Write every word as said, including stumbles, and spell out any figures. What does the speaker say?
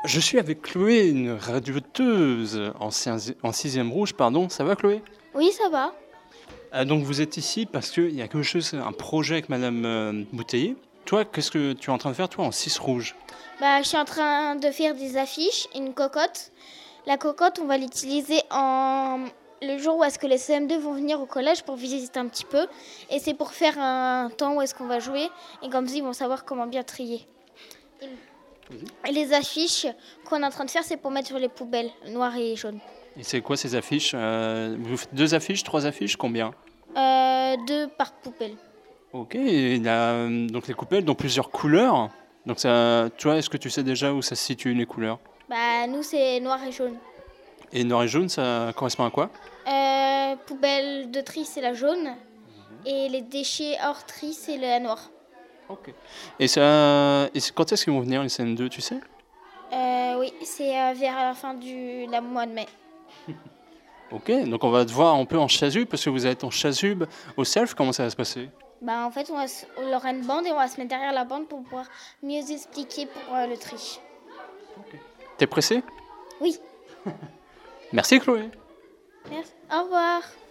Je suis avec Chloé, une radioteuse en, si- en sixième rouge, pardon. Ça va, Chloé? Oui, ça va. Ah, donc vous êtes ici parce qu'il y a quelque chose, un projet avec Madame euh, Bouteiller. Toi, qu'est-ce que tu es en train de faire, toi, en six rouge? Bah, je suis en train de faire des affiches, une cocotte. La cocotte, on va l'utiliser en le jour où est-ce que les C M deux vont venir au collège pour visiter un petit peu. Et c'est pour faire un temps où est-ce qu'on va jouer. Et comme ça, ils vont savoir comment bien trier. Et les affiches qu'on est en train de faire, c'est pour mettre sur les poubelles, noires et jaunes. Et c'est quoi ces affiches? Euh, Vous faites deux affiches, trois affiches, combien? Euh, deux par poubelle. Ok, et il y a, euh, donc les coupelles dans plusieurs couleurs. Donc ça, toi, est-ce que tu sais déjà où ça se situe les couleurs? Bah, nous, c'est noir et jaune. Et noir et jaune, ça correspond à quoi? Euh, poubelle de tri, c'est la jaune. Et les déchets hors tri, c'est la noire. Ok. Et, ça, et c'est- quand est-ce qu'ils vont venir les C M deux, tu sais? Euh, oui, c'est euh, vers la fin du la mois de mai. Ok, donc on va te voir un peu en chasuble, parce que vous êtes en chasuble au self, comment ça va se passer? Bah, en fait, on, va se- on aura une bande et on va se mettre derrière la bande pour pouvoir mieux expliquer pour euh, le tri. T'es pressé? Oui, Merci Chloé. merci. Au revoir.